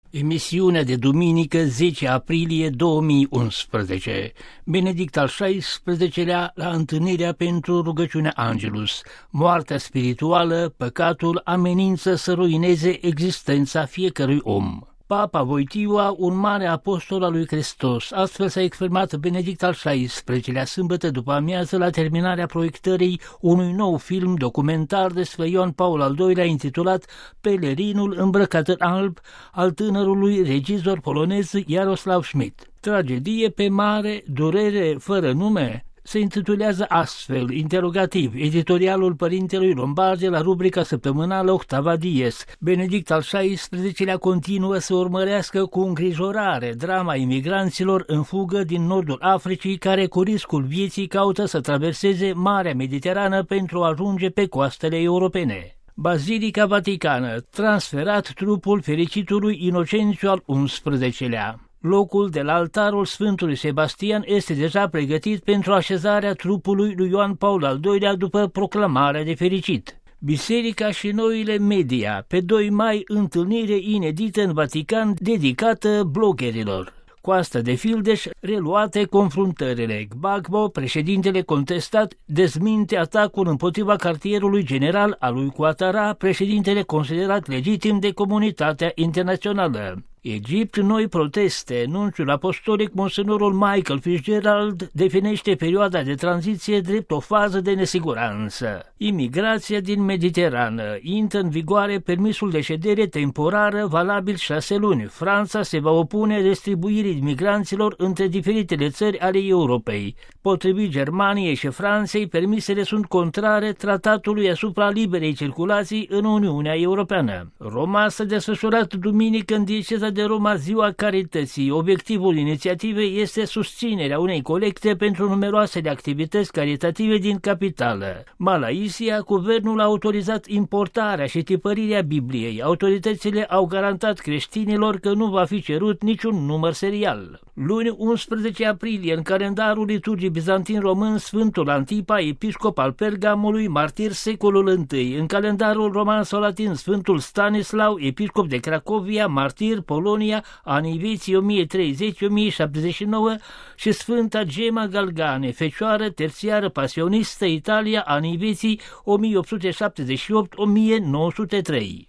Emisiunea de duminică 10 aprilie 2011. Benedict al XVI-lea la întâlnirea pentru rugăciunea Angelus. Moartea spirituală, păcatul amenință să ruineze existența fiecărui om. Papa Wojtyła, un mare apostol al lui Hristos, astfel s-a exprimat Benedict al XVI-lea sâmbătă după amiază la terminarea proiectării unui nou film documentar despre Ioan Paul al II-lea intitulat Pelerinul îmbrăcat în alb al tânărului regizor polonez Jarosław Schmidt. Tragedie pe mare, durere fără nume? Se intitulează astfel, interogativ, editorialul părintelui Lombardi la rubrica săptămânală Octava Dies. Benedict al XVI-lea continuă să urmărească cu îngrijorare drama imigranților în fugă din nordul Africii, care cu riscul vieții caută să traverseze Marea Mediterană pentru a ajunge pe coastele europene. Bazilica Vaticană, transferat trupul fericitului Inocențiu al XI-lea. Locul de la altarul Sfântului Sebastian este deja pregătit pentru așezarea trupului lui Ioan Paul al II-lea după proclamarea de fericit. Biserica și noile media, pe 2 mai, întâlnire inedită în Vatican dedicată bloggerilor. Coasta de Fildeș, reluate confruntările. Gbagbo, președintele contestat, dezminte atacul împotriva cartierului general al lui Ouattara, președintele considerat legitim de comunitatea internațională. Egipt, noi proteste. Nunțiul apostolic Monsenorul Michael Fitzgerald definește perioada de tranziție drept o fază de nesiguranță. Imigrația din Mediterană. Intră în vigoare permisul de ședere temporară valabil 6 luni. Franța se va opune distribuirii migranților între diferitele țări ale Europei. Potrivit Germaniei și Franței, permisele sunt contrare tratatului asupra liberei circulații în Uniunea Europeană. Roma s-a desfășurat duminică în dieceza de Roma Ziua Carității. Obiectivul inițiativei este susținerea unei colecte pentru numeroasele activități caritative din capitală. Malaysia, guvernul a autorizat importarea și tipărirea Bibliei. Autoritățile au garantat creștinilor că nu va fi cerut niciun număr serial. Luni 11 aprilie, în calendarul liturgiei bizantin român, Sfântul Antipa, episcop al Pergamului, martir secolul I. În calendarul roman sau latin, Sfântul Stanislau, episcop de Cracovia, martir, Polonia, anii vieții 1030-1079, și Sfânta Gemma Galgane, fecioară terțiară pasionistă, Italia, anii vieții 1878-1903.